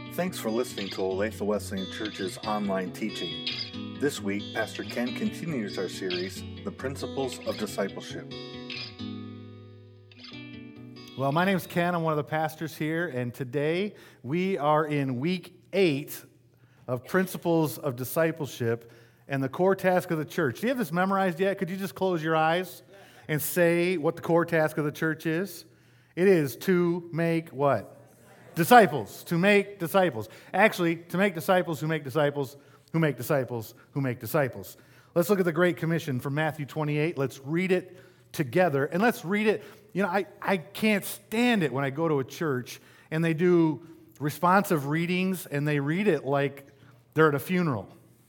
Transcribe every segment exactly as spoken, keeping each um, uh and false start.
Thanks for listening to Olathe Wesleyan Church's online teaching. This week, Pastor Ken continues our series, The Principles of Discipleship. Well, my name is Ken. I'm one of the pastors here, and today we are in week eight of Principles of Discipleship and the core task of the church. Do you have this memorized yet? Could you just close your eyes and say what the core task of the church is? It is to make what? Disciples. To make disciples. Actually, to make disciples who make disciples who make disciples who make disciples. Let's look at the Great Commission from Matthew twenty-eight. Let's read it together, and let's read it. You know, I, I can't stand it when I go to a church and they do responsive readings and they read it like they're at a funeral.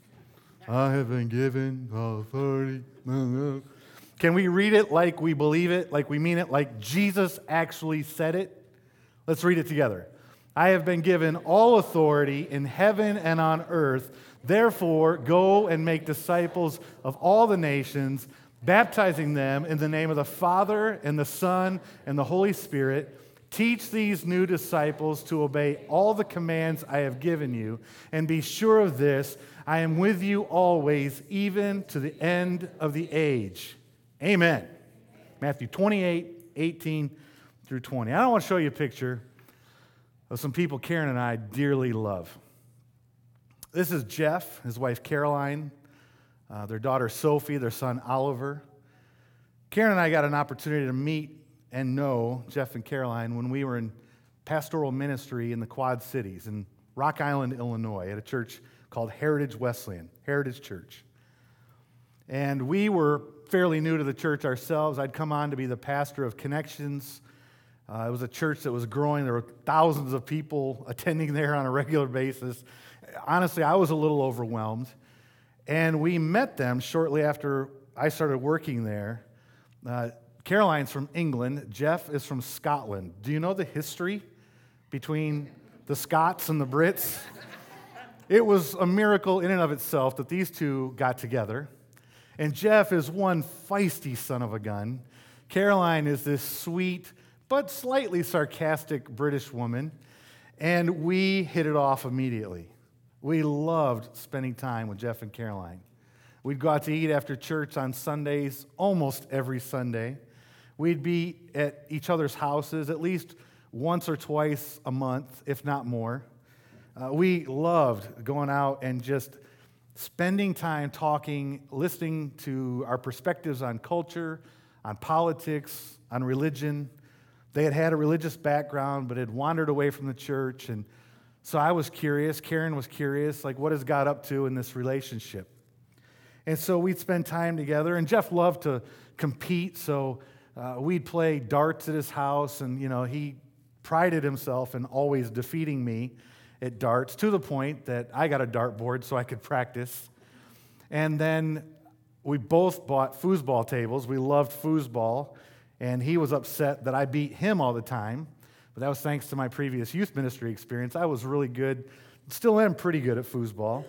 I have been given authority. Can we read it like we believe it, like we mean it, like Jesus actually said it? Let's read it together. I have been given all authority in heaven and on earth. Therefore, go and make disciples of all the nations, baptizing them in the name of the Father and the Son and the Holy Spirit. Teach these new disciples to obey all the commands I have given you, and be sure of this, I am with you always, even to the end of the age. Amen. Matthew twenty-eight, eighteen through twenty. I don't want to show you a picture of some people Karen and I dearly love. This is Jeff, his wife Caroline, uh, their daughter Sophie, their son Oliver. Karen and I got an opportunity to meet and know Jeff and Caroline when we were in pastoral ministry in the Quad Cities in Rock Island, Illinois, at a church called Heritage Wesleyan, Heritage Church. And we were fairly new to the church ourselves. I'd come on to be the pastor of Connections. Uh, it was a church that was growing. There were thousands of people attending there on a regular basis. Honestly, I was a little overwhelmed. And we met them shortly after I started working there. Uh, Caroline's from England. Jeff is from Scotland. Do you know the history between the Scots and the Brits? It was a miracle in and of itself that these two got together. And Jeff is one feisty son of a gun. Caroline is this sweet but slightly sarcastic British woman. And we hit it off immediately. We loved spending time with Jeff and Caroline. We'd go out to eat after church on Sundays, almost every Sunday. We'd be at each other's houses at least once or twice a month, if not more. Uh, we loved going out and just spending time talking, listening to our perspectives on culture, on politics, on religion. They had had a religious background, but had wandered away from the church. And so I was curious. Karen was curious, like, what is God up to in this relationship? And so we'd spend time together. And Jeff loved to compete, so uh, we'd play darts at his house. And, you know, he prided himself in always defeating me at darts, to the point that I got a dartboard so I could practice. And then we both bought foosball tables. We loved foosball. And he was upset that I beat him all the time. But that was thanks to my previous youth ministry experience. I was really good, still am pretty good at foosball.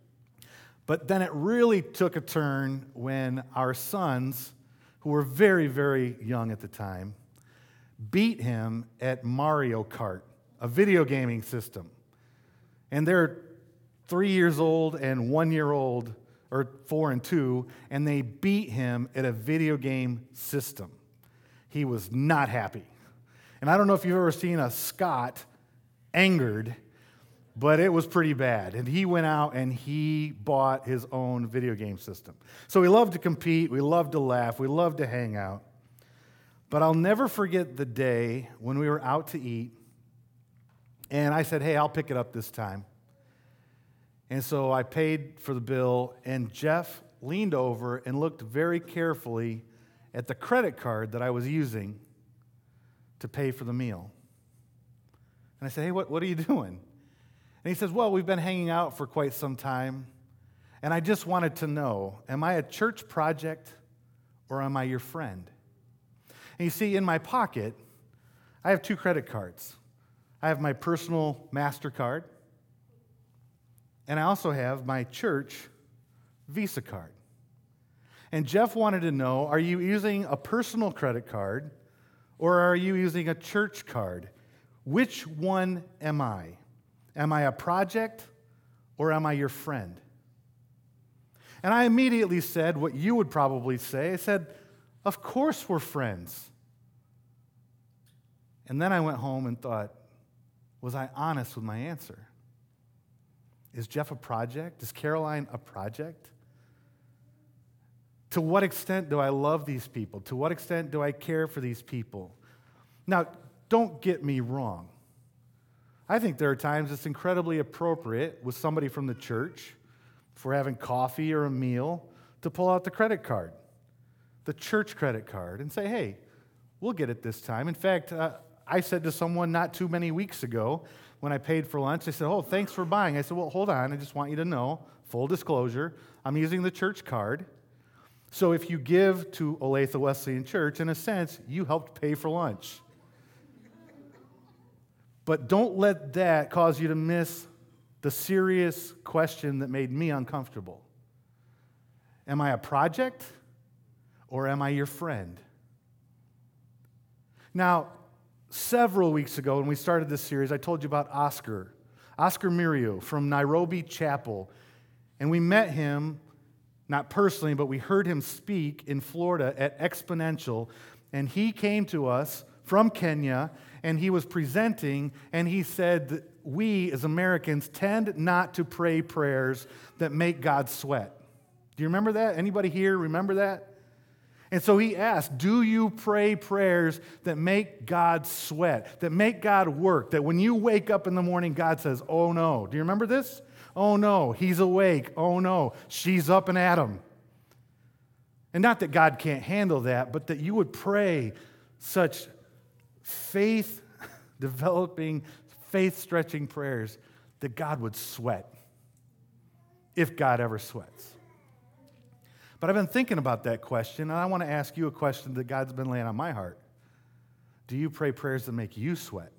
But then it really took a turn when our sons, who were very, very young at the time, beat him at Mario Kart, a video gaming system. And they're three years old and one year old, or four and two, and they beat him at a video game system. He was not happy. And I don't know if you've ever seen a Scot angered, but it was pretty bad. And he went out and he bought his own video game system. So we loved to compete, we loved to laugh, we loved to hang out. But I'll never forget the day when we were out to eat, and I said, hey, I'll pick it up this time. And so I paid for the bill, and Jeff leaned over and looked very carefully at the credit card that I was using to pay for the meal. And I said, hey, what, what are you doing? And he says, well, we've been hanging out for quite some time, and I just wanted to know, am I a church project or am I your friend? And you see, in my pocket, I have two credit cards. I have my personal MasterCard, and I also have my church Visa card. And Jeff wanted to know, are you using a personal credit card or are you using a church card? Which one am I? Am I a project or am I your friend? And I immediately said what you would probably say. I said, of course we're friends. And then I went home and thought, was I honest with my answer? Is Jeff a project? Is Caroline a project? To what extent do I love these people? To what extent do I care for these people? Now, don't get me wrong. I think there are times it's incredibly appropriate with somebody from the church, if we're having coffee or a meal, to pull out the credit card, the church credit card, and say, hey, we'll get it this time. In fact, uh, I said to someone not too many weeks ago when I paid for lunch, they said, oh, thanks for buying. I said, well, hold on. I just want you to know, full disclosure, I'm using the church card. So if you give to Olathe Wesleyan Church, in a sense, you helped pay for lunch. But don't let that cause you to miss the serious question that made me uncomfortable. Am I a project or am I your friend? Now, several weeks ago when we started this series, I told you about Oscar, Oscar Mirio from Nairobi Chapel. And we met him, not personally, but we heard him speak in Florida at Exponential. And he came to us from Kenya, and he was presenting, and he said that we as Americans tend not to pray prayers that make God sweat. Do you remember that? Anybody here remember that? And so he asked, do you pray prayers that make God sweat, that make God work, that when you wake up in the morning, God says, oh no. Do you remember this? Oh no, he's awake. Oh no, she's up and at him. And not that God can't handle that, but that you would pray such faith-developing, faith-stretching prayers that God would sweat, if God ever sweats. But I've been thinking about that question, and I want to ask you a question that God's been laying on my heart. Do you pray prayers that make you sweat?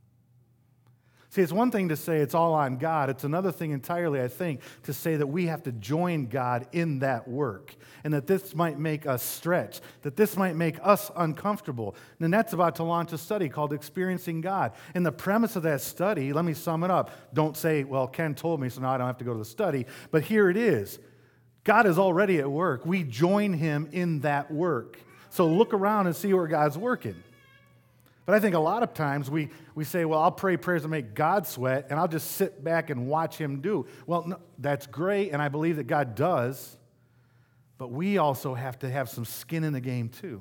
See, it's one thing to say it's all on God. It's another thing entirely, I think, to say that we have to join God in that work and that this might make us stretch, that this might make us uncomfortable. And Nanette's about to launch a study called Experiencing God. And the premise of that study, let me sum it up. Don't say, well, Ken told me, so now I don't have to go to the study. But here it is. God is already at work. We join him in that work. So look around and see where God's working. But I think a lot of times we, we say, well, I'll pray prayers that make God sweat, and I'll just sit back and watch him do. Well, no, that's great, and I believe that God does, but we also have to have some skin in the game too.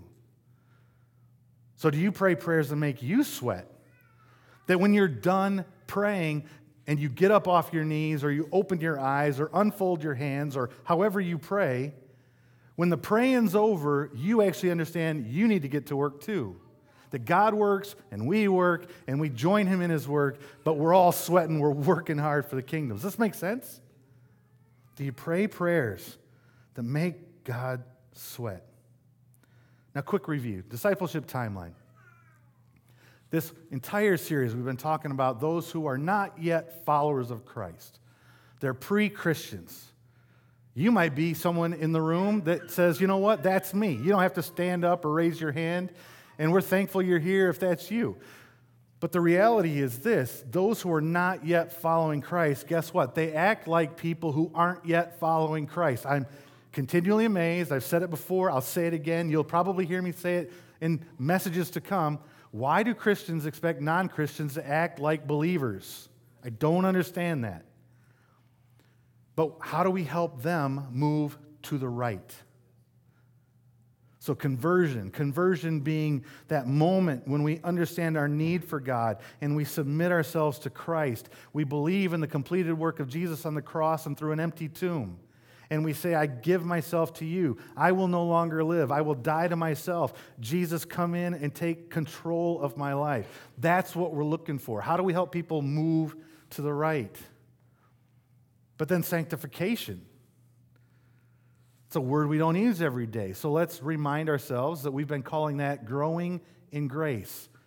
So do you pray prayers that make you sweat? That when you're done praying and you get up off your knees or you open your eyes or unfold your hands or however you pray, when the praying's over, you actually understand you need to get to work too. That God works, and we work, and we join him in his work, but we're all sweating, we're working hard for the kingdom. Does this make sense? Do you pray prayers that make God sweat? Now, quick review. Discipleship timeline. This entire series, we've been talking about those who are not yet followers of Christ. They're pre-Christians. You might be someone in the room that says, you know what, that's me. You don't have to stand up or raise your hand. And we're thankful you're here if that's you. But the reality is this, those who are not yet following Christ, guess what? They act like people who aren't yet following Christ. I'm continually amazed. I've said it before. I'll say it again. You'll probably hear me say it in messages to come. Why do Christians expect non-Christians to act like believers? I don't understand that. But how do we help them move to the right? So conversion, conversion being that moment when we understand our need for God and we submit ourselves to Christ. We believe in the completed work of Jesus on the cross and through an empty tomb. And we say, I give myself to you. I will no longer live. I will die to myself. Jesus, come in and take control of my life. That's what we're looking for. How do we help people move to the right? But then sanctification. It's a word we don't use every day. So let's remind ourselves that we've been calling that growing in grace.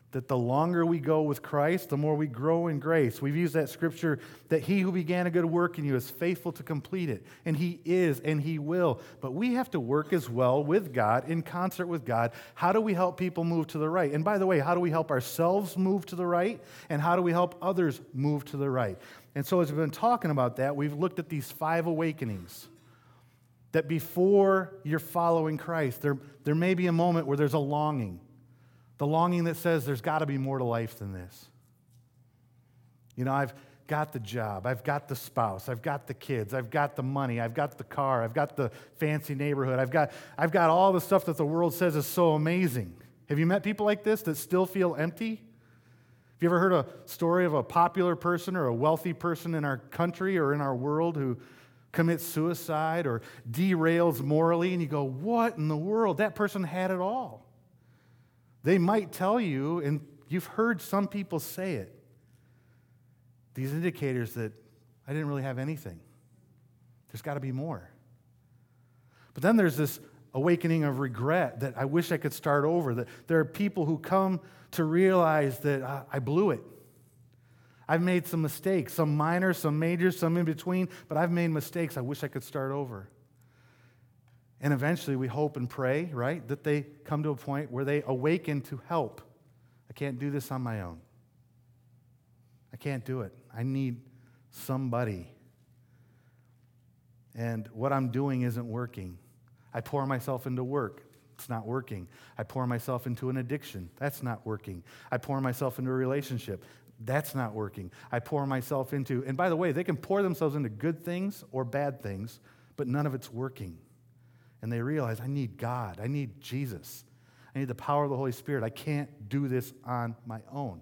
that the longer we go with Christ, the more we grow in grace. We've used that scripture that he who began a good work in you is faithful to complete it. And he is, and he will. But we have to work as well with God, in concert with God. How do we help people move to the right? And by the way, how do we help ourselves move to the right? And how do we help others move to the right? And so as we've been talking about that, we've looked at these five awakenings. That before you're following Christ, there, there may be a moment where there's a longing. The longing that says there's got to be more to life than this. You know, I've got the job, I've got the spouse, I've got the kids, I've got the money, I've got the car, I've got the fancy neighborhood, I've got, I've got all the stuff that the world says is so amazing. Have you met people like this that still feel empty? Have you ever heard a story of a popular person or a wealthy person in our country or in our world who commits suicide or derails morally, and you go, what in the world? That person had it all. They might tell you, and you've heard some people say it, these indicators that I didn't really have anything. There's got to be more. But then there's this awakening of regret that I wish I could start over, that there are people who come to realize that uh, I blew it. I've made some mistakes, some minor, some major, some in between, but I've made mistakes. I wish I could start over. And eventually we hope and pray, right, that they come to a point where they awaken to help. I can't do this on my own. I can't do it. I need somebody. And what I'm doing isn't working. I pour myself into work. It's not working. I pour myself into an addiction. That's not working. I pour myself into a relationship. That's not working. I pour myself into, and by the way, they can pour themselves into good things or bad things, but none of it's working. And they realize, I need God. I need Jesus. I need the power of the Holy Spirit. I can't do this on my own.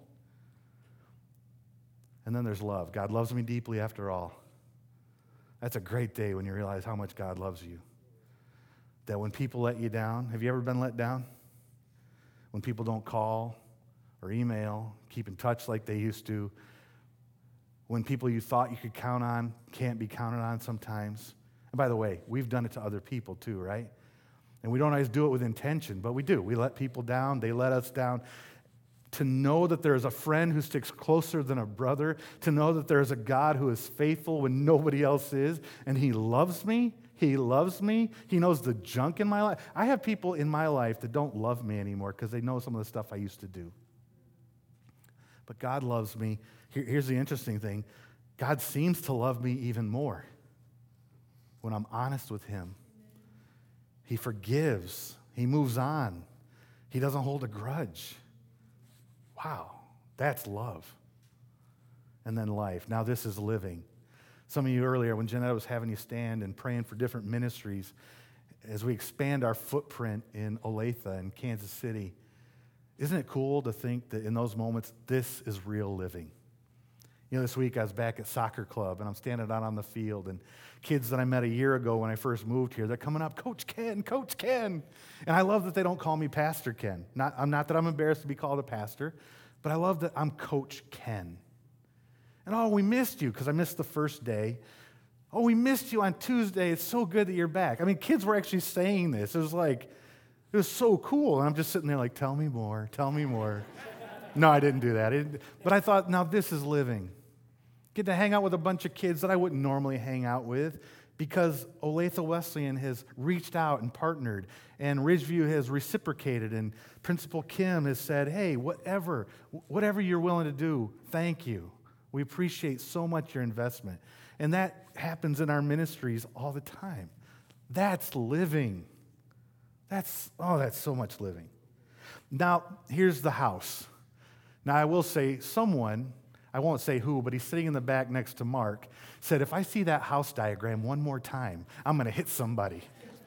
And then there's love. God loves me deeply after all. That's a great day when you realize how much God loves you. That when people let you down, have you ever been let down? When people don't call or email, keep in touch like they used to. When people you thought you could count on can't be counted on sometimes. And by the way, we've done it to other people too, right? And we don't always do it with intention, but we do. We let people down. They let us down. To know that there is a friend who sticks closer than a brother, to know that there is a God who is faithful when nobody else is, and he loves me, he loves me, he knows the junk in my life. I have people in my life that don't love me anymore because they know some of the stuff I used to do. But God loves me. Here, here's the interesting thing. God seems to love me even more when I'm honest with him. He forgives. He moves on. He doesn't hold a grudge. Wow, that's love. And then life. Now this is living. Some of you earlier, when Jeanette was having you stand and praying for different ministries, as we expand our footprint in Olathe and Kansas City, isn't it cool to think that in those moments, this is real living? You know, this week I was back at soccer club, and I'm standing out on the field, and kids that I met a year ago when I first moved here, they're coming up, Coach Ken, Coach Ken. And I love that they don't call me Pastor Ken. Not, I'm not that I'm embarrassed to be called a pastor, but I love that I'm Coach Ken. And oh, we missed you, because I missed the first day. Oh, we missed you on Tuesday. It's so good that you're back. I mean, kids were actually saying this. It was like, it was so cool. And I'm just sitting there like, tell me more, tell me more. No, I didn't do that. It, but I thought, now this is living. Get to hang out with a bunch of kids that I wouldn't normally hang out with because Olathe Wesleyan has reached out and partnered, and Ridgeview has reciprocated, and Principal Kim has said, hey, whatever, whatever you're willing to do, thank you. We appreciate so much your investment. And that happens in our ministries all the time. That's living. That's, oh, that's so much living. Now, here's the house. Now, I will say someone, I won't say who, but he's sitting in the back next to Mark, said, if I see that house diagram one more time, I'm going to hit somebody.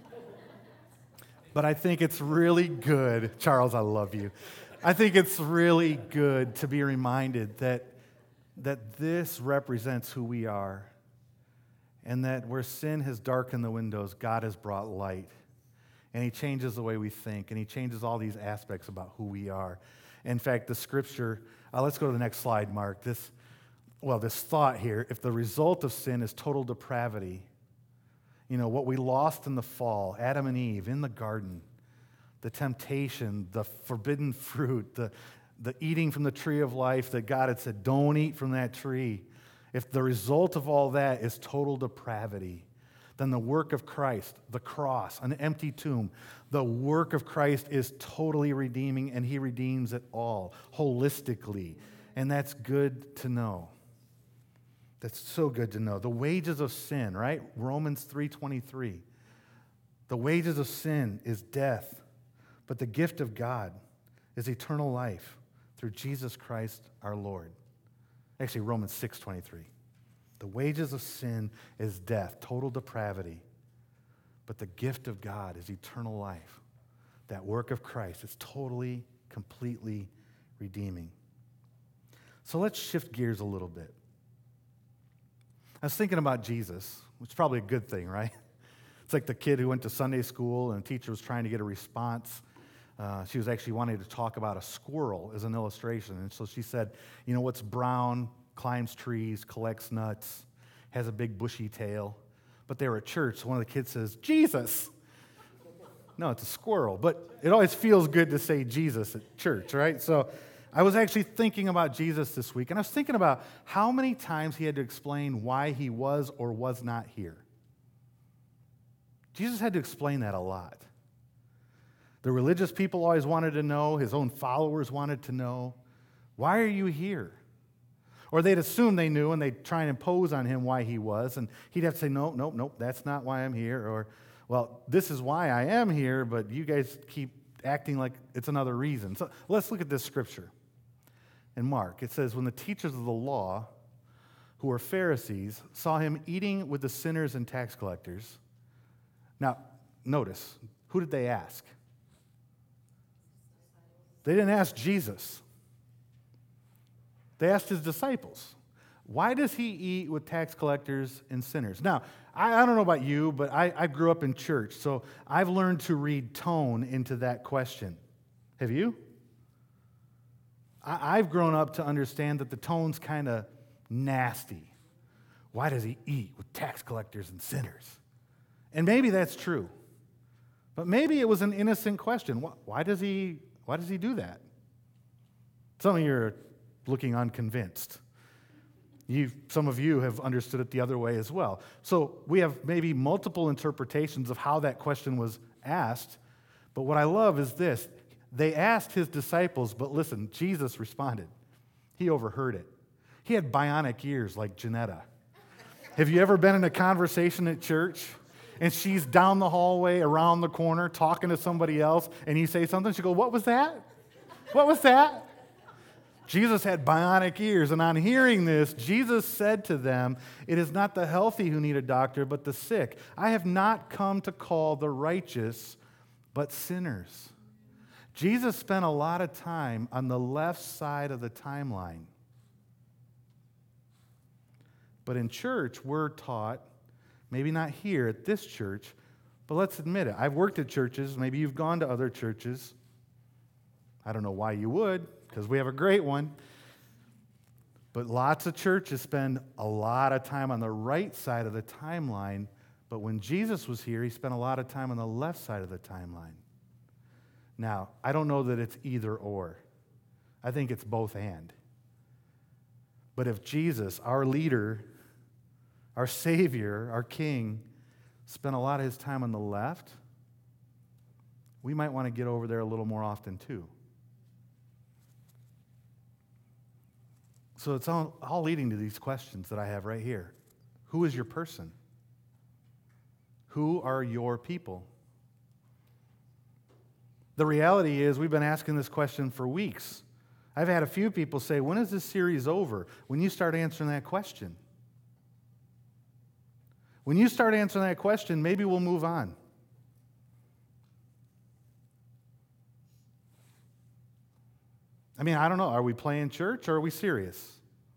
But I think it's really good, Charles, I love you. I think it's really good to be reminded that, that this represents who we are, and that where sin has darkened the windows, God has brought light. And he changes the way we think, and he changes all these aspects about who we are. In fact, the scripture, uh, let's go to the next slide, Mark. This, well, this thought here, if the result of sin is total depravity, you know, what we lost in the fall, Adam and Eve in the garden, the temptation, the forbidden fruit, the, the eating from the tree of life that God had said, don't eat from that tree, if the result of all that is total depravity, then the work of Christ, the cross, an empty tomb, the work of Christ is totally redeeming, and he redeems it all, holistically. And that's good to know. That's so good to know. The wages of sin, right? Romans three twenty-three. The wages of sin is death, but the gift of God is eternal life through Jesus Christ our Lord. Actually, Romans six twenty-three. The wages of sin is death, total depravity, but the gift of God is eternal life. That work of Christ is totally, completely redeeming. So let's shift gears a little bit. I was thinking about Jesus, which is probably a good thing, right? It's like the kid who went to Sunday school and the teacher was trying to get a response. Uh, she was actually wanting to talk about a squirrel as an illustration. And so she said, you know, what's brown, climbs trees, collects nuts, has a big bushy tail. But they were at church, so one of the kids says, Jesus. No, it's a squirrel. But it always feels good to say Jesus at church, right? So I was actually thinking about Jesus this week, and I was thinking about how many times he had to explain why he was or was not here. Jesus had to explain that a lot. The religious people always wanted to know, his own followers wanted to know, why are you here? Or they'd assume they knew, and they'd try and impose on him why he was, and he'd have to say, no, nope, nope, that's not why I'm here. Or, well, this is why I am here, but you guys keep acting like it's another reason. So let's look at this scripture. In Mark, it says, when the teachers of the law, who were Pharisees, saw him eating with the sinners and tax collectors. Now, notice, who did they ask? They didn't ask Jesus. They asked his disciples. Why does he eat with tax collectors and sinners? Now, I, I don't know about you, but I, I grew up in church, so I've learned to read tone into that question. Have you? I, I've grown up to understand that the tone's kind of nasty. Why does he eat with tax collectors and sinners? And maybe that's true. But maybe it was an innocent question. Why, why does he, why does he do that? Some of you are looking unconvinced. You, some of you have understood it the other way as well. So we have maybe multiple interpretations of how that question was asked. But what I love is this. They asked his disciples, but listen, Jesus responded. He overheard it. He had bionic ears like Janetta. Have you ever been in a conversation at church and she's down the hallway, around the corner, talking to somebody else, and you say something, she goes, what was that? What was that? Jesus had bionic ears, and on hearing this, Jesus said to them, it is not the healthy who need a doctor, but the sick. I have not come to call the righteous, but sinners. Jesus spent a lot of time on the left side of the timeline. But in church, we're taught, maybe not here at this church, but let's admit it. I've worked at churches. Maybe you've gone to other churches. I don't know why you would, because we have a great one. But lots of churches spend a lot of time on the right side of the timeline. But when Jesus was here, he spent a lot of time on the left side of the timeline. Now, I don't know that it's either or. I think it's both and. But if Jesus, our leader, our Savior, our King, spent a lot of his time on the left, we might want to get over there a little more often too. So it's all, all leading to these questions that I have right here. Who is your person? Who are your people? The reality is we've been asking this question for weeks. I've had a few people say, when is this series over? When you start answering that question. When you start answering that question, maybe we'll move on. I mean, I don't know. Are we playing church or are we serious?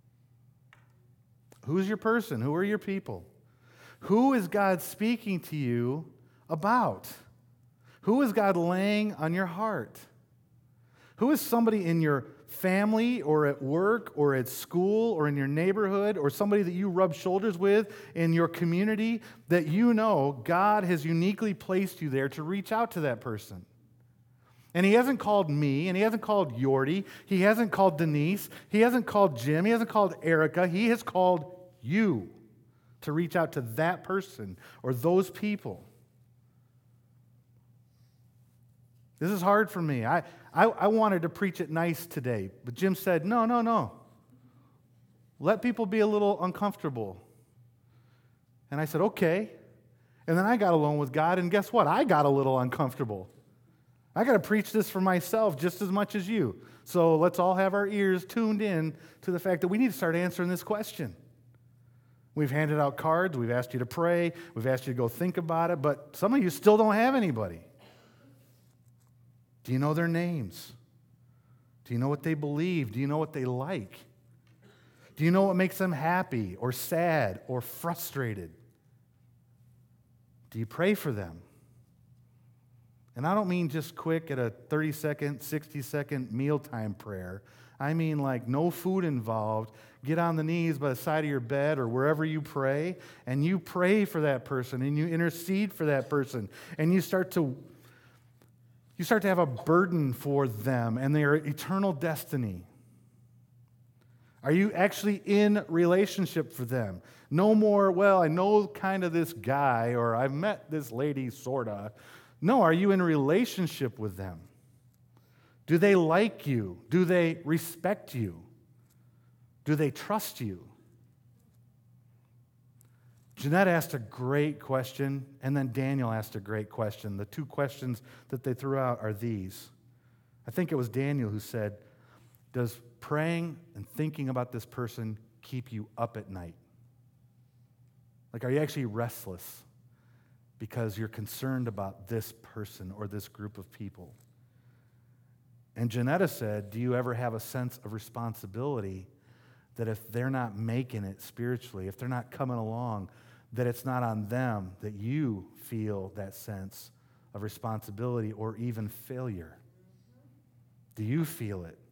Who's your person? Who are your people? Who is God speaking to you about? Who is God laying on your heart? Who is somebody in your family or at work or at school or in your neighborhood or somebody that you rub shoulders with in your community that you know God has uniquely placed you there to reach out to that person? And he hasn't called me, and he hasn't called Yordi, he hasn't called Denise, he hasn't called Jim, he hasn't called Erica, he has called you to reach out to that person or those people. This is hard for me. I, I, I wanted to preach it nice today, but Jim said, no, no, no. Let people be a little uncomfortable. And I said, okay. And then I got alone with God, and guess what? I got a little uncomfortable. I got to preach this for myself just as much as you. So let's all have our ears tuned in to the fact that we need to start answering this question. We've handed out cards. We've asked you to pray. We've asked you to go think about it. But some of you still don't have anybody. Do you know their names? Do you know what they believe? Do you know what they like? Do you know what makes them happy or sad or frustrated? Do you pray for them? And I don't mean just quick at a thirty-second, sixty-second mealtime prayer. I mean like no food involved. Get on the knees by the side of your bed or wherever you pray, and you pray for that person, and you intercede for that person, and you start to you start to have a burden for them and their eternal destiny. Are you actually in relationship for them? No more, well, I know kind of this guy, or I've met this lady, sorta. No, are you in relationship with them? Do they like you? Do they respect you? Do they trust you? Jeanette asked a great question, and then Daniel asked a great question. The two questions that they threw out are these. I think it was Daniel who said, does praying and thinking about this person keep you up at night? Like, are you actually restless because you're concerned about this person or this group of people? And Janetta said, do you ever have a sense of responsibility that if they're not making it spiritually, if they're not coming along, that it's not on them, that you feel that sense of responsibility or even failure? Do you feel it?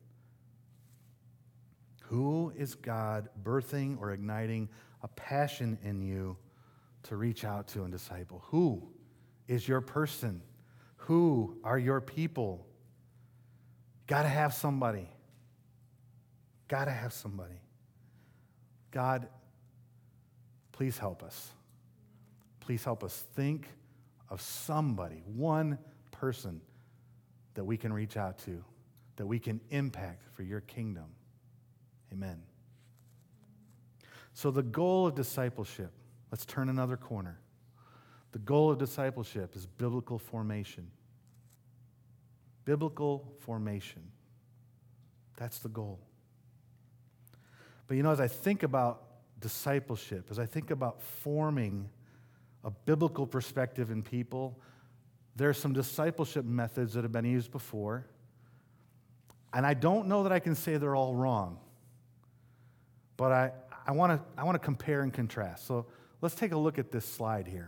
Who is God birthing or igniting a passion in you to reach out to and disciple? Who is your person? Who are your people? Got to have somebody. Got to have somebody. God, please help us. Please help us think of somebody, one person that we can reach out to, that we can impact for your kingdom. Amen. So the goal of discipleship, let's turn another corner. The goal of discipleship is biblical formation. Biblical formation. That's the goal. But you know, as I think about discipleship, as I think about forming a biblical perspective in people, there are some discipleship methods that have been used before, and I don't know that I can say they're all wrong. But I, I want to I want to compare and contrast. So let's take a look at this slide here.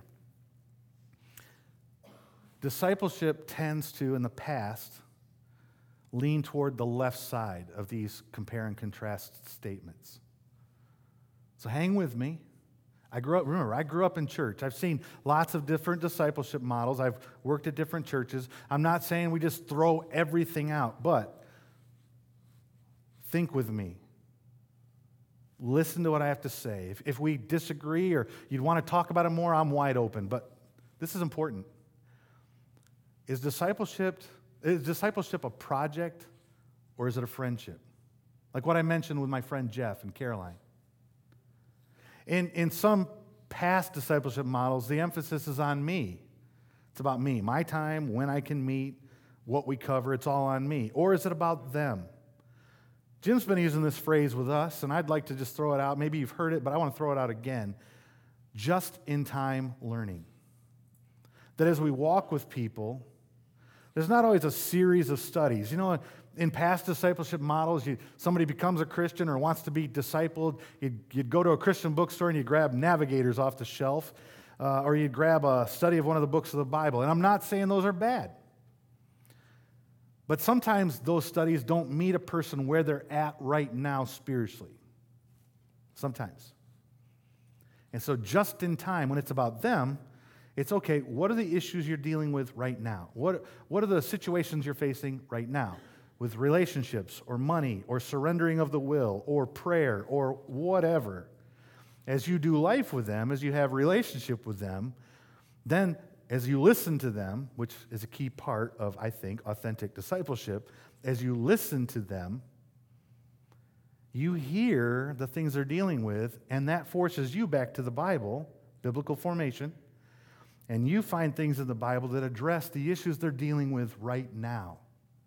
Discipleship tends to, in the past, lean toward the left side of these compare and contrast statements. So hang with me. I grew up, remember, I grew up in church. I've seen lots of different discipleship models. I've worked at different churches. I'm not saying we just throw everything out, but think with me. Listen to what I have to say. If, if we disagree or you'd want to talk about it more, I'm wide open. But this is important. Is discipleship, is discipleship a project or is it a friendship? Like what I mentioned with my friend Jeff and Caroline. In, in some past discipleship models, the emphasis is on me. It's about me, my time, when I can meet, what we cover, it's all on me. Or is it about them? Jim's been using this phrase with us, and I'd like to just throw it out. Maybe you've heard it, but I want to throw it out again. Just-in-time learning. That as we walk with people, there's not always a series of studies. You know, in past discipleship models, you, somebody becomes a Christian or wants to be discipled, you'd, you'd go to a Christian bookstore and you'd grab Navigators off the shelf, uh, or you'd grab a study of one of the books of the Bible. And I'm not saying those are bad. But sometimes those studies don't meet a person where they're at right now spiritually. Sometimes. And so just in time, when it's about them, It's okay, what are the issues you're dealing with right now? What, what are the situations you're facing right now with relationships or money or surrendering of the will or prayer or whatever? As you do life with them, as you have relationship with them, then as you listen to them, which is a key part of, I think, authentic discipleship, as you listen to them, you hear the things they're dealing with, and that forces you back to the Bible, biblical formation, and you find things in the Bible that address the issues they're dealing with right now.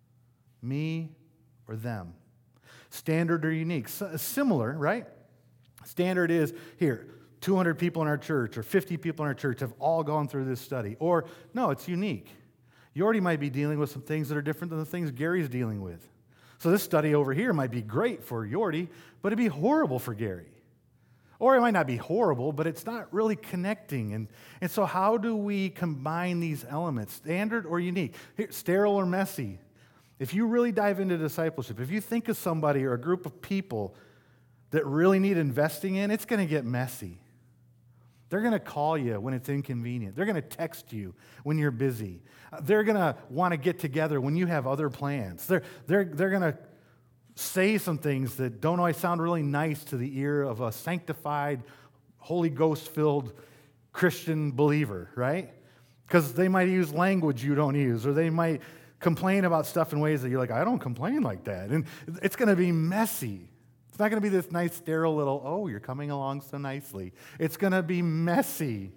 Me or them. Standard or unique. S- similar, right? Standard is, here, two hundred people in our church or fifty people in our church have all gone through this study. Or, no, it's unique. You already might be dealing with some things that are different than the things Gary's dealing with. So this study over here might be great for Yordi, but it'd be horrible for Gary. Or it might not be horrible, but it's not really connecting. And, and so how do we combine these elements, standard or unique? Here, sterile or messy? If you really dive into discipleship, if you think of somebody or a group of people that really need investing in, it's going to get messy. They're going to call you when it's inconvenient. They're going to text you when you're busy. They're going to want to get together when you have other plans. They're, they're, they're going to say some things that don't always sound really nice to the ear of a sanctified, Holy Ghost-filled Christian believer, right? Because they might use language you don't use, or they might complain about stuff in ways that you're like, I don't complain like that. And it's going to be messy. It's not going to be this nice, sterile little, oh, you're coming along so nicely. It's going to be messy.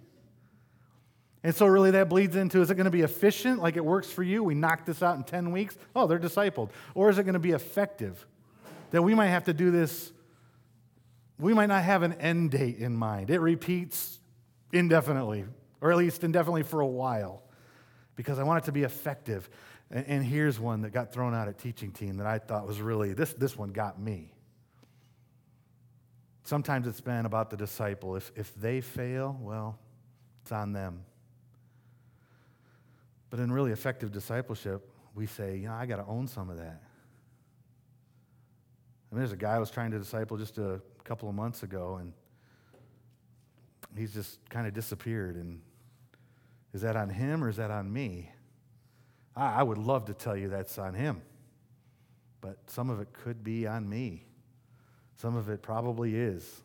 And so really that bleeds into, is it going to be efficient, like it works for you? We knock this out in ten weeks. Oh, they're discipled. Or is it going to be effective? That we might have to do this, we might not have an end date in mind. It repeats indefinitely, or at least indefinitely for a while, because I want it to be effective. And, and here's one that got thrown out at teaching team that I thought was really, this, this one got me. Sometimes it's been about the disciple. If, if they fail, well, it's on them. But in really effective discipleship, we say, you know, I got to own some of that. I mean, there's a guy I was trying to disciple just a couple of months ago, and he's just kind of disappeared. And is that on him or is that on me? I, I would love to tell you that's on him, but some of it could be on me. Some of it probably is.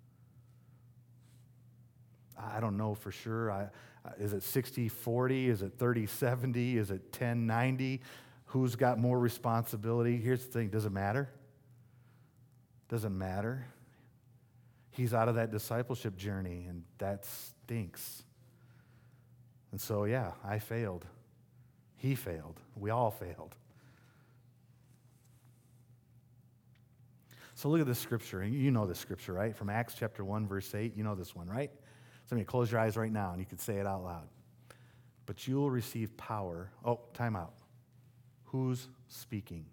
I don't know for sure. I, is it sixty forty? Is it thirty seventy? Is it ten ninety? Who's got more responsibility? Here's the thing. Does it matter? Doesn't matter. He's out of that discipleship journey, and that stinks. And so, yeah, I failed. He failed. We all failed. So look at this scripture. You know this scripture, right? From Acts chapter one, verse eight. You know this one, right? So you close your eyes right now, and you can say it out loud. But you will receive power. Oh, time out. Who's speaking?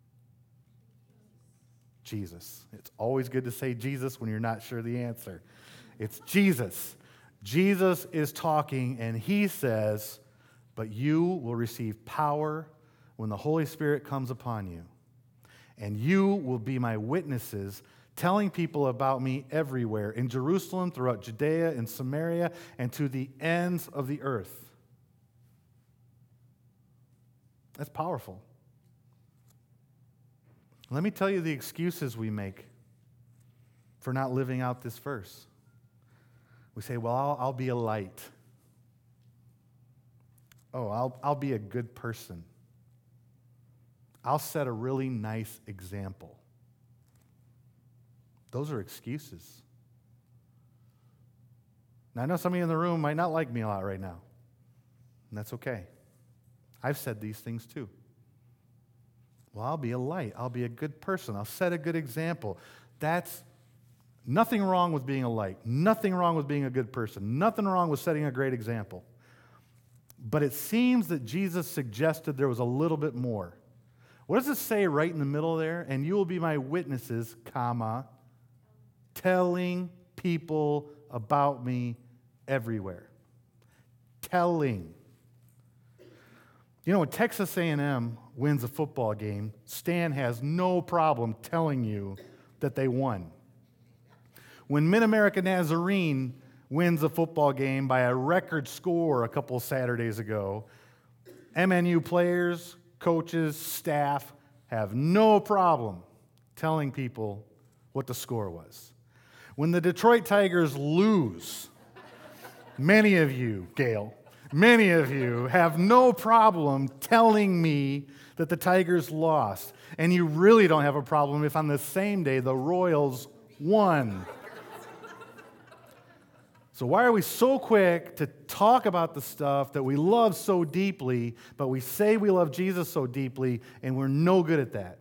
Jesus. It's always good to say Jesus when you're not sure the answer. It's Jesus. Jesus is talking, and he says, but you will receive power when the Holy Spirit comes upon you. And you will be my witnesses, telling people about me everywhere, in Jerusalem, throughout Judea and Samaria, and to the ends of the earth. That's powerful. Let me tell you the excuses we make for not living out this verse. We say, well, I'll, I'll be a light. Oh, I'll, I'll be a good person. I'll set a really nice example. Those are excuses. Now, I know some of you in the room might not like me a lot right now, and that's okay. I've said these things too. Well, I'll be a light. I'll be a good person. I'll set a good example. That's nothing wrong with being a light. Nothing wrong with being a good person. Nothing wrong with setting a great example. But it seems that Jesus suggested there was a little bit more. What does it say right in the middle there? And you will be my witnesses, comma, telling people about me everywhere. Telling. You know, when Texas A and M wins a football game, Stan has no problem telling you that they won. When Mid-America Nazarene wins a football game by a record score a couple Saturdays ago, M N U players, coaches, staff have no problem telling people what the score was. When the Detroit Tigers lose, many of you, Gail, many of you have no problem telling me that the Tigers lost. And you really don't have a problem if on the same day the Royals won. So why are we so quick to talk about the stuff that we love so deeply, but we say we love Jesus so deeply, and we're no good at that?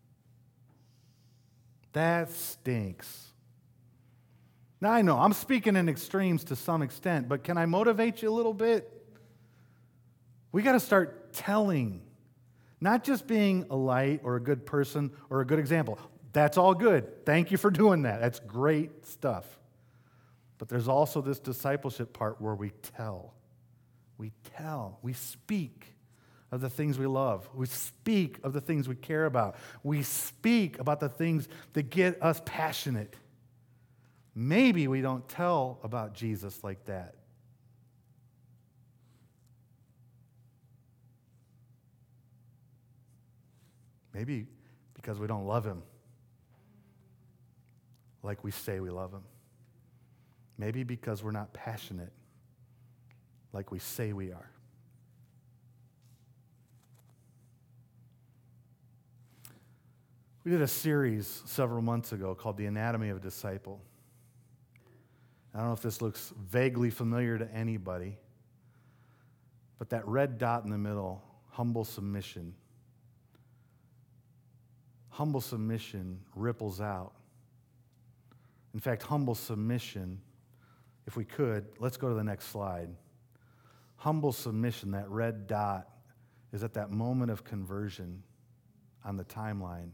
That stinks. Now, I know, I'm speaking in extremes to some extent, but can I motivate you a little bit? We got to start telling, not just being a light or a good person or a good example. That's all good. Thank you for doing that. That's great stuff. But there's also this discipleship part where we tell. We tell. We speak of the things we love. We speak of the things we care about. We speak about the things that get us passionate. Maybe we don't tell about Jesus like that. Maybe because we don't love him like we say we love him. Maybe because we're not passionate like we say we are. We did a series several months ago called The Anatomy of a Disciple. I don't know if this looks vaguely familiar to anybody, but that red dot in the middle, humble submission. Humble submission ripples out. In fact, humble submission, if we could, let's go to the next slide. Humble submission, that red dot, is at that moment of conversion on the timeline.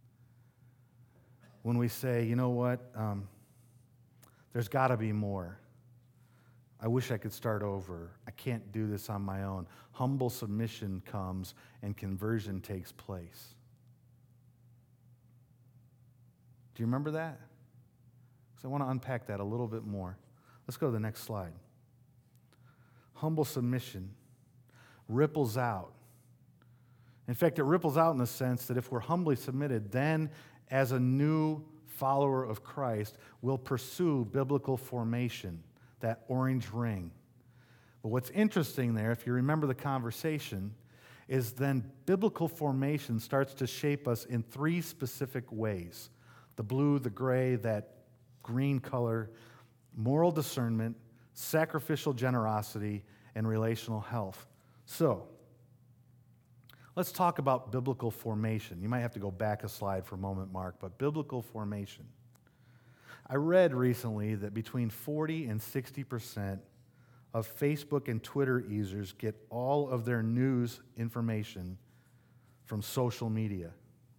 When we say, you know what, um, there's got to be more. I wish I could start over. I can't do this on my own. Humble submission comes and conversion takes place. Do you remember that? So I want to unpack that a little bit more. Let's go to the next slide. Humble submission ripples out. In fact, it ripples out in the sense that if we're humbly submitted, then as a new follower of Christ, we'll pursue biblical formation, that orange ring. But what's interesting there, if you remember the conversation, is then biblical formation starts to shape us in three specific ways. The blue, the gray, that green color, moral discernment, sacrificial generosity, and relational health. So, let's talk about biblical formation. You might have to go back a slide for a moment, Mark, but biblical formation. I read recently that between forty and sixty percent of Facebook and Twitter users get all of their news information from social media.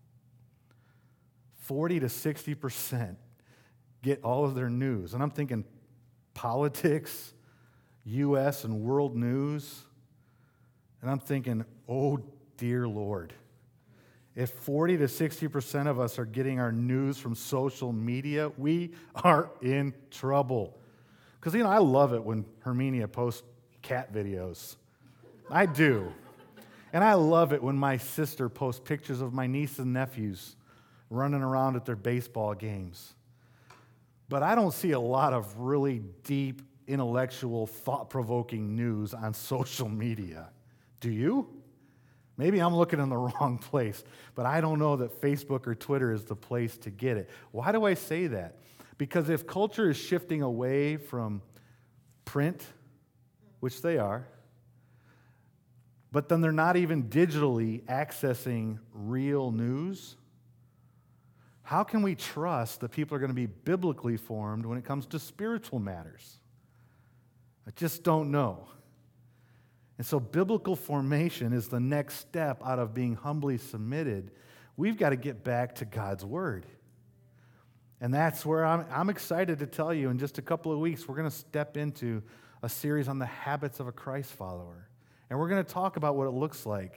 forty to sixty percent get all of their news. And I'm thinking politics, U S and world news. And I'm thinking, oh, dear Lord. If forty to sixty percent of us are getting our news from social media, we are in trouble. Because, you know, I love it when Herminia posts cat videos. I do. And I love it when my sister posts pictures of my nieces and nephews running around at their baseball games. But I don't see a lot of really deep, intellectual, thought-provoking news on social media. Do you? Maybe I'm looking in the wrong place, but I don't know that Facebook or Twitter is the place to get it. Why do I say that? Because if culture is shifting away from print, which they are, but then they're not even digitally accessing real news, how can we trust that people are going to be biblically formed when it comes to spiritual matters? I just don't know. And so biblical formation is the next step out of being humbly submitted. We've got to get back to God's Word. And that's where I'm, I'm excited to tell you in just a couple of weeks, we're going to step into a series on the habits of a Christ follower. And we're going to talk about what it looks like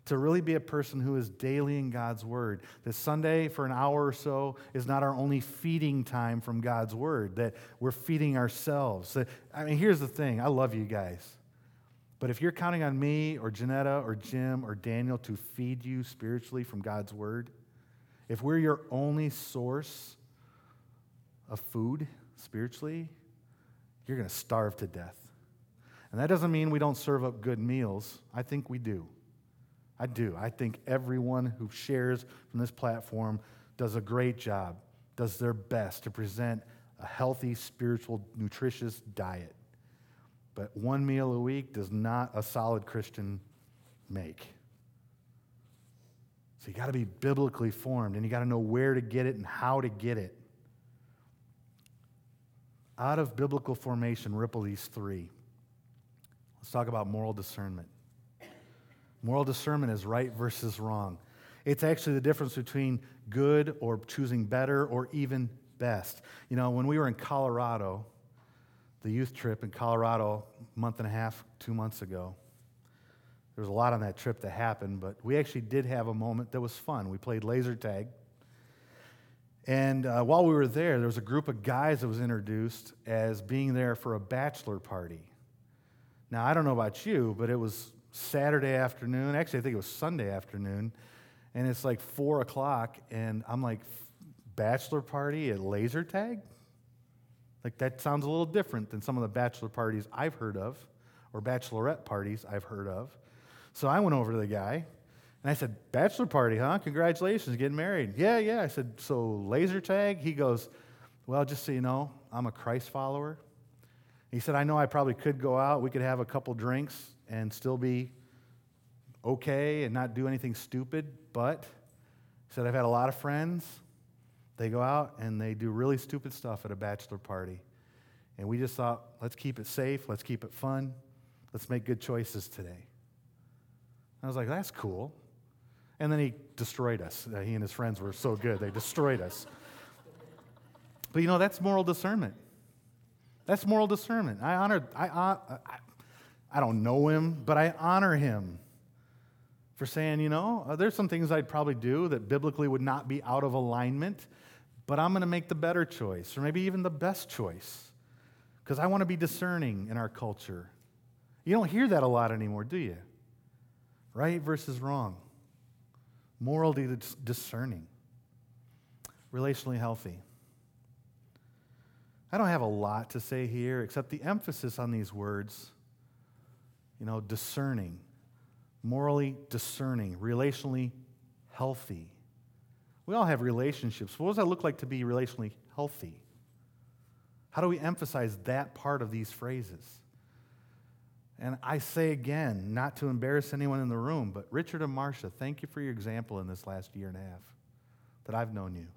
to really be a person who is daily in God's Word. That Sunday for an hour or so is not our only feeding time from God's Word, that we're feeding ourselves. That, I mean, here's the thing. I love you guys. But if you're counting on me or Janetta or Jim or Daniel to feed you spiritually from God's Word, if we're your only source of food spiritually, you're going to starve to death. And that doesn't mean we don't serve up good meals. I think we do. I do. I think everyone who shares from this platform does a great job, does their best to present a healthy, spiritual, nutritious diet. But one meal a week does not a solid Christian make. So you got to be biblically formed, and you got to know where to get it and how to get it. Out of biblical formation, ripple these three. Let's talk about moral discernment. Moral discernment is right versus wrong. It's actually the difference between good or choosing better or even best. You know, when we were in Colorado, the youth trip in Colorado a month and a half, two months ago, there was a lot on that trip that happened, but we actually did have a moment that was fun. We played laser tag. And uh, while we were there, there was a group of guys that was introduced as being there for a bachelor party. Now, I don't know about you, but it was Saturday afternoon. Actually, I think it was Sunday afternoon. And it's like four o'clock, and I'm like, bachelor party at laser tag? Like, that sounds a little different than some of the bachelor parties I've heard of, or bachelorette parties I've heard of. So I went over to the guy, and I said, bachelor party, huh? Congratulations, getting married. Yeah, yeah. I said, so laser tag? He goes, well, just so you know, I'm a Christ follower. He said, I know I probably could go out. We could have a couple drinks and still be okay and not do anything stupid, but he said, I've had a lot of friends. They go out and they do really stupid stuff at a bachelor party. And we just thought, let's keep it safe. Let's keep it fun. Let's make good choices today. I was like, that's cool. And then he destroyed us. Uh, he and his friends were so good. They destroyed us. But you know, that's moral discernment. That's moral discernment. I honor, I, I, I don't know him, but I honor him for saying, you know, uh, there's some things I'd probably do that biblically would not be out of alignment, but I'm going to make the better choice, or maybe even the best choice, because I want to be discerning in our culture. You don't hear that a lot anymore, do you? Right versus wrong. Morally discerning. Relationally healthy. I don't have a lot to say here except the emphasis on these words, you know, discerning, morally discerning, relationally healthy. We all have relationships. What does that look like to be relationally healthy? How do we emphasize that part of these phrases? And I say again, not to embarrass anyone in the room, but Richard and Marcia, thank you for your example in this last year and a half that I've known you.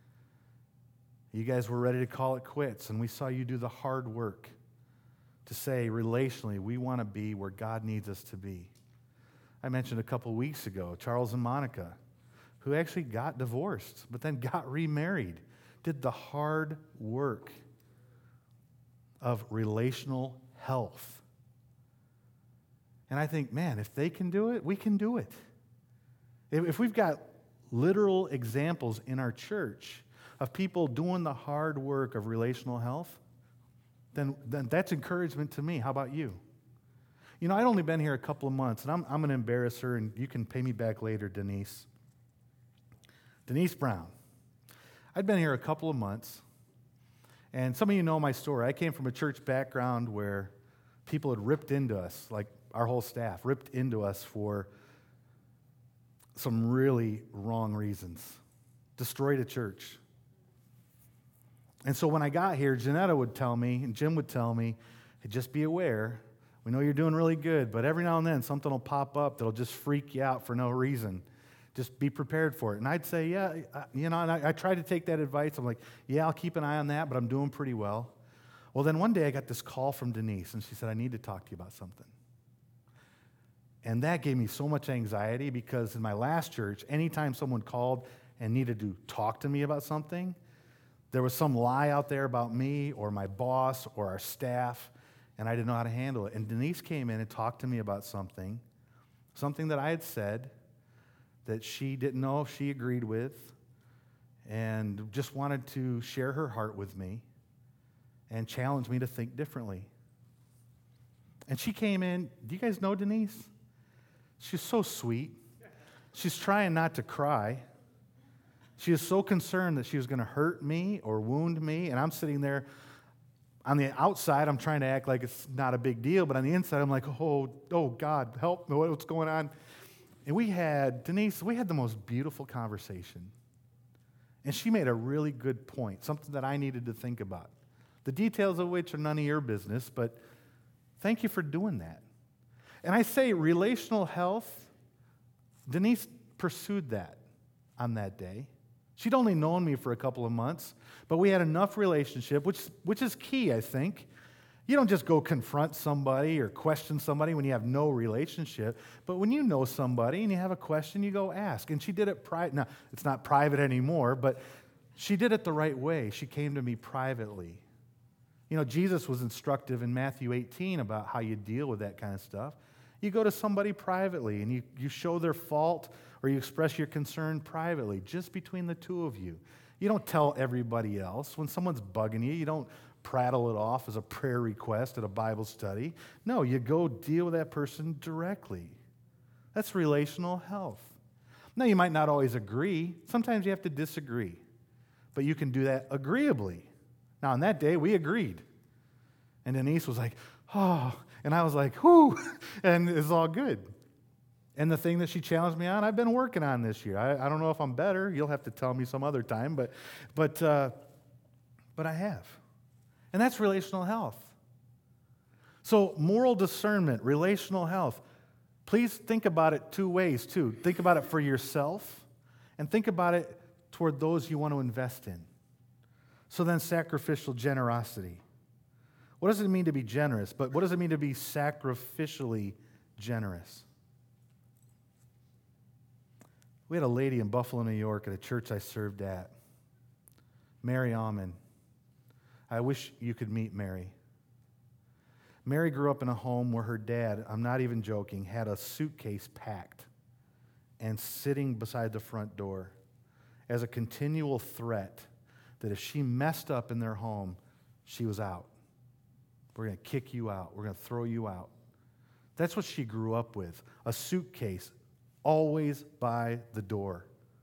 You guys were ready to call it quits, and we saw you do the hard work to say, relationally, we want to be where God needs us to be. I mentioned a couple weeks ago, Charles and Monica, who actually got divorced, but then got remarried, did the hard work of relational health. And I think, man, if they can do it, we can do it. If, if we've got literal examples in our church of people doing the hard work of relational health, then, then that's encouragement to me. How about you? You know, I'd only been here a couple of months, and I'm, I'm going to embarrass her, and you can pay me back later, Denise. Denise Brown. I'd been here a couple of months, and some of you know my story. I came from a church background where people had ripped into us, like our whole staff, ripped into us for some really wrong reasons, destroyed a church. And so when I got here, Janetta would tell me, and Jim would tell me, hey, just be aware. We know you're doing really good, but every now and then something will pop up that'll just freak you out for no reason. Just be prepared for it. And I'd say, yeah, you know, and I, I tried to take that advice. I'm like, yeah, I'll keep an eye on that, but I'm doing pretty well. Well, then one day I got this call from Denise, and she said, I need to talk to you about something. And that gave me so much anxiety because in my last church, anytime someone called and needed to talk to me about something, there was some lie out there about me or my boss or our staff, and I didn't know how to handle it. And Denise came in and talked to me about something, something that I had said that she didn't know if she agreed with and just wanted to share her heart with me and challenge me to think differently. And she came in. Do you guys know Denise? She's so sweet. She's trying not to cry. She is so concerned that she was going to hurt me or wound me, and I'm sitting there on the outside. I'm trying to act like it's not a big deal, but on the inside, I'm like, oh, oh God, help me, what's going on? And we had, Denise, we had the most beautiful conversation. And she made a really good point, something that I needed to think about, the details of which are none of your business, but thank you for doing that. And I say relational health, Denise pursued that on that day. She'd only known me for a couple of months, but we had enough relationship, which, which is key, I think. You don't just go confront somebody or question somebody when you have no relationship, but when you know somebody and you have a question, you go ask. And she did it private. Now, it's not private anymore, but she did it the right way. She came to me privately. You know, Jesus was instructive in Matthew eighteen about how you deal with that kind of stuff. You go to somebody privately and you, you show their fault or you express your concern privately, just between the two of you. You don't tell everybody else. When someone's bugging you, you don't prattle it off as a prayer request at a Bible study. No, you go deal with that person directly. That's relational health. Now, you might not always agree. Sometimes you have to disagree. But you can do that agreeably. Now, on that day, we agreed. And Denise was like, oh, and I was like, whoo, and it's all good. And the thing that she challenged me on, I've been working on this year. I, I don't know if I'm better. You'll have to tell me some other time, but, but, uh, but I have. And that's relational health. So moral discernment, relational health. Please think about it two ways, too. Think about it for yourself, and think about it toward those you want to invest in. So then sacrificial generosity. What does it mean to be generous? But what does it mean to be sacrificially generous? We had a lady in Buffalo, New York, at a church I served at, Mary Almond. I wish you could meet Mary. Mary grew up in a home where her dad, I'm not even joking, had a suitcase packed and sitting beside the front door as a continual threat that if she messed up in their home, she was out. We're going to kick you out. We're going to throw you out. That's what she grew up with, a suitcase always by the door.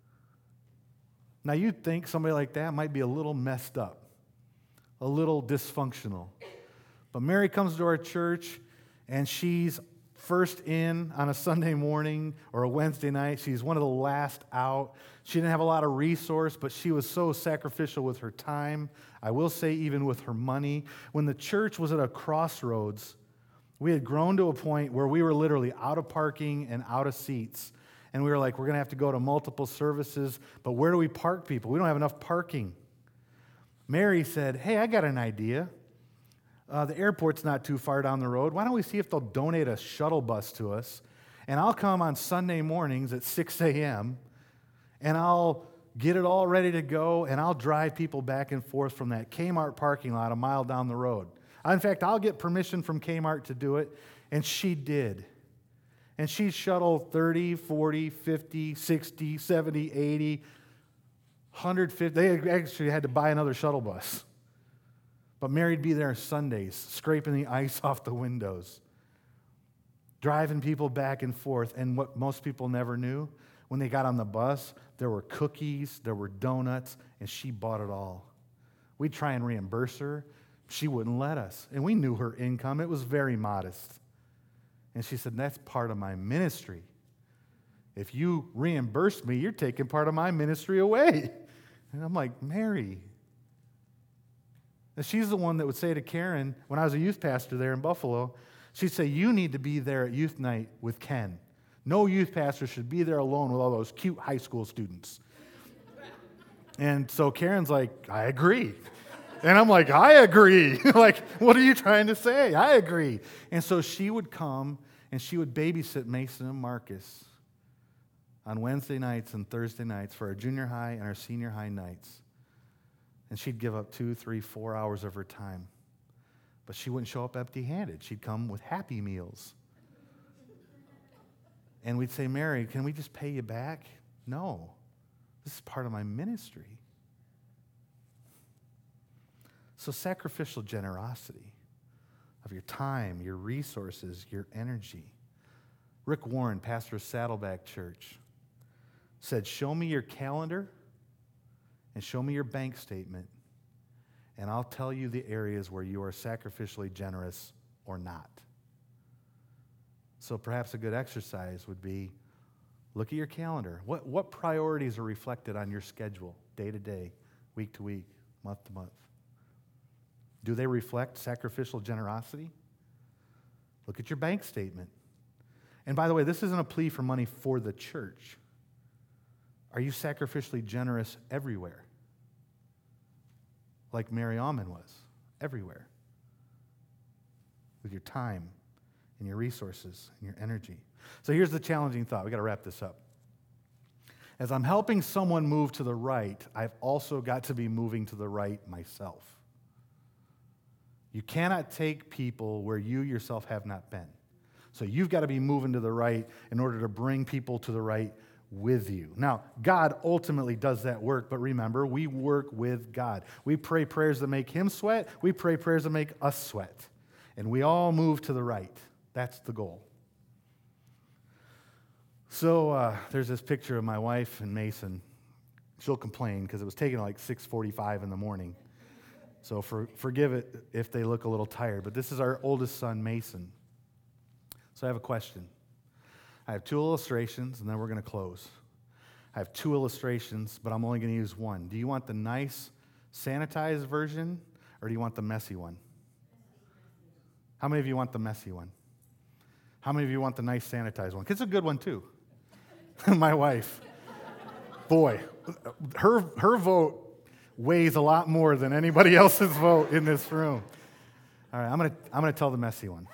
Now, you'd think somebody like that might be a little messed up, a little dysfunctional. But Mary comes to our church, and she's first in on a Sunday morning or a Wednesday night. She's one of the last out. She didn't have a lot of resource, but she was so sacrificial with her time. I will say even with her money. When the church was at a crossroads, we had grown to a point where we were literally out of parking and out of seats. And we were like, we're going to have to go to multiple services, but where do we park people? We don't have enough parking. Mary said, hey, I got an idea. Uh, the airport's not too far down the road. Why don't we see if they'll donate a shuttle bus to us? And I'll come on Sunday mornings at six a.m., and I'll get it all ready to go, and I'll drive people back and forth from that Kmart parking lot a mile down the road. In fact, I'll get permission from Kmart to do it, and she did. And she shuttled thirty, forty, fifty, sixty, seventy, eighty, one hundred fifty. They actually had to buy another shuttle bus. But Mary'd be there Sundays, scraping the ice off the windows, driving people back and forth. And what most people never knew, when they got on the bus, there were cookies, there were donuts, and she bought it all. We'd try and reimburse her. She wouldn't let us. And we knew her income. It was very modest. And she said, that's part of my ministry. If you reimburse me, you're taking part of my ministry away. And I'm like, Mary. And she's the one that would say to Karen, when I was a youth pastor there in Buffalo, she'd say, you need to be there at youth night with Ken. No youth pastor should be there alone with all those cute high school students. And so Karen's like, I agree. And I'm like, I agree. Like, what are you trying to say? I agree. And so she would come and she would babysit Mason and Marcus on Wednesday nights and Thursday nights for our junior high and our senior high nights. And she'd give up two, three, four hours of her time. But she wouldn't show up empty-handed. She'd come with Happy Meals. And we'd say, Mary, can we just pay you back? No, this is part of my ministry. So sacrificial generosity of your time, your resources, your energy. Rick Warren, pastor of Saddleback Church, said, show me your calendar and show me your bank statement, and I'll tell you the areas where you are sacrificially generous or not. So perhaps a good exercise would be, look at your calendar. What, what priorities are reflected on your schedule, day to day, week to week, month to month? Do they reflect sacrificial generosity? Look at your bank statement. And by the way, this isn't a plea for money for the church. Are you sacrificially generous everywhere? Like Mary Almond was, everywhere. With your time and your resources and your energy. So here's the challenging thought. We've got to wrap this up. As I'm helping someone move to the right, I've also got to be moving to the right myself. You cannot take people where you yourself have not been. So you've got to be moving to the right in order to bring people to the right with you. Now, God ultimately does that work, but remember, we work with God. We pray prayers that make Him sweat. We pray prayers that make us sweat. And we all move to the right. That's the goal. So uh, there's this picture of my wife and Mason. She'll complain because it was taken at like six forty-five in the morning. So for, forgive it if they look a little tired. But this is our oldest son, Mason. So I have a question. I have two illustrations, and then we're going to close. I have two illustrations, but I'm only going to use one. Do you want the nice, sanitized version, or do you want the messy one? How many of you want the messy one? How many of you want the nice, sanitized one? 'Cause it's a good one, too. My wife. Boy, her, her vote weighs a lot more than anybody else's vote in this room. All right, I'm going to I'm going to tell the messy one.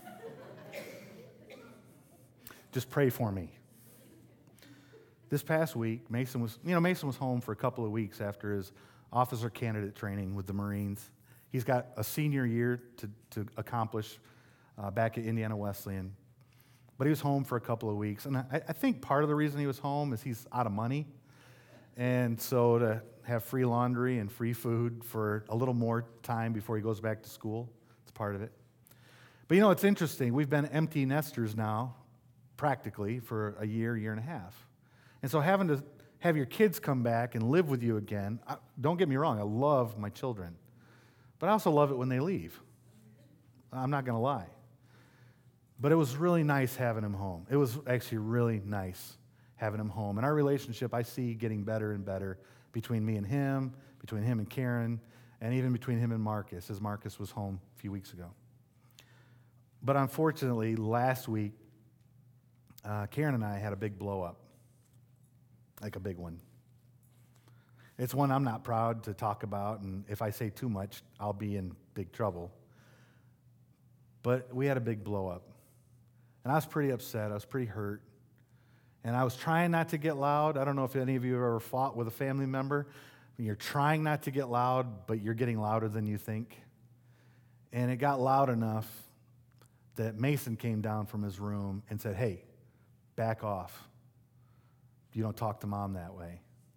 Just pray for me. This past week, Mason was, you know, Mason was home for a couple of weeks after his officer candidate training with the Marines. He's got a senior year to, to accomplish uh, back at Indiana Wesleyan. But he was home for a couple of weeks. And I, I think part of the reason he was home is he's out of money. And so to have free laundry and free food for a little more time before he goes back to school, it's part of it. But you know, it's interesting. We've been empty nesters now, practically, for a year, year and a half. And so having to have your kids come back and live with you again, I, don't get me wrong, I love my children. But I also love it when they leave. I'm not going to lie. But it was really nice having him home. It was actually really nice having him home. And our relationship, I see getting better and better between me and him, between him and Karen, and even between him and Marcus, as Marcus was home a few weeks ago. But unfortunately, last week, uh, Karen and I had a big blow-up, like a big one. It's one I'm not proud to talk about, and if I say too much, I'll be in big trouble. But we had a big blow-up. And I was pretty upset. I was pretty hurt. And I was trying not to get loud. I don't know if any of you have ever fought with a family member. You're trying not to get loud, but you're getting louder than you think. And it got loud enough that Mason came down from his room and said, "Hey, back off. You don't talk to Mom that way."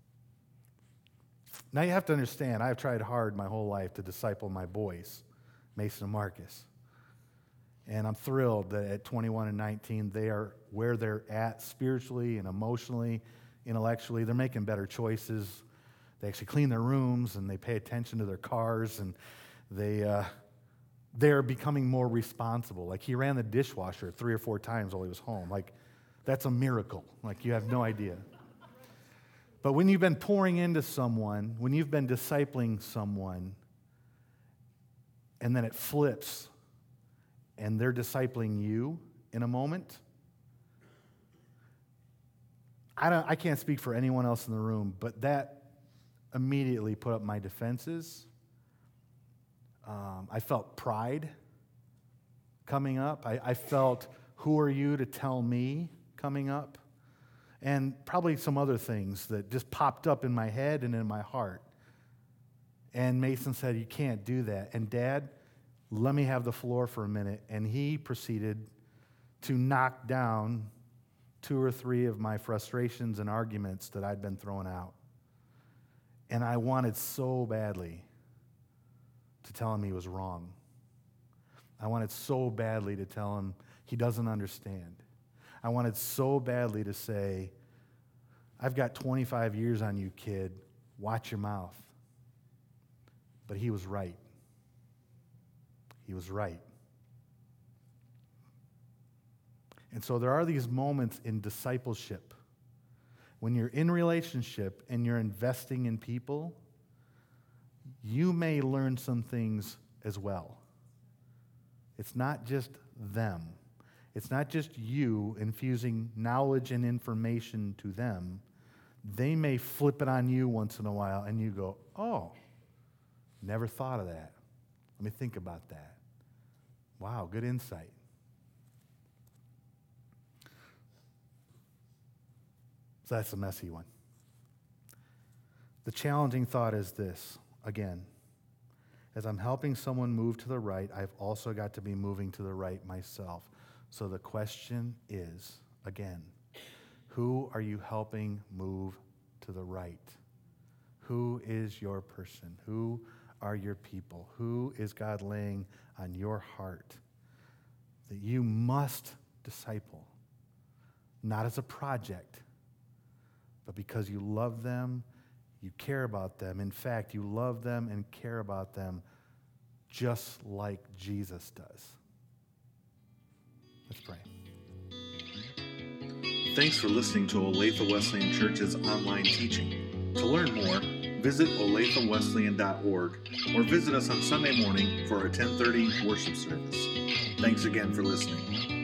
Now you have to understand, I've tried hard my whole life to disciple my boys, Mason and Marcus. And I'm thrilled that at twenty-one and nineteen, they are where they're at spiritually and emotionally, intellectually. They're making better choices. They actually clean their rooms, and they pay attention to their cars, and they, uh, they're becoming more responsible. Like, he ran the dishwasher three or four times while he was home. Like, that's a miracle. Like, you have no idea. But when you've been pouring into someone, when you've been discipling someone, and then it flips, and they're discipling you in a moment, I don't. I can't speak for anyone else in the room, but that immediately put up my defenses. Um, I felt pride coming up. I, I felt, who are you to tell me coming up? And probably some other things that just popped up in my head and in my heart. And Mason said, "You can't do that." And Dad, let me have the floor for a minute. And he proceeded to knock down two or three of my frustrations and arguments that I'd been throwing out. And I wanted so badly to tell him he was wrong. I wanted so badly to tell him he doesn't understand. I wanted so badly to say, I've got twenty-five years on you, kid. Watch your mouth. But he was right. He was right. And so there are these moments in discipleship when you're in relationship and you're investing in people, you may learn some things as well. It's not just them. It's not just you infusing knowledge and information to them. They may flip it on you once in a while and you go, oh, never thought of that. Let me think about that. Wow, good insight. So that's a messy one. The challenging thought is this, again, as I'm helping someone move to the right, I've also got to be moving to the right myself. So the question is, again, who are you helping move to the right? Who is your person? Who are your people? Who is God laying on your heart that you must disciple? Not as a project, but because you love them, you care about them. In fact, you love them and care about them just like Jesus does. Let's pray. Thanks for listening to Olathe Wesleyan Church's online teaching. To learn more, visit olathe wesleyan dot org or visit us on Sunday morning for our ten thirty worship service. Thanks again for listening.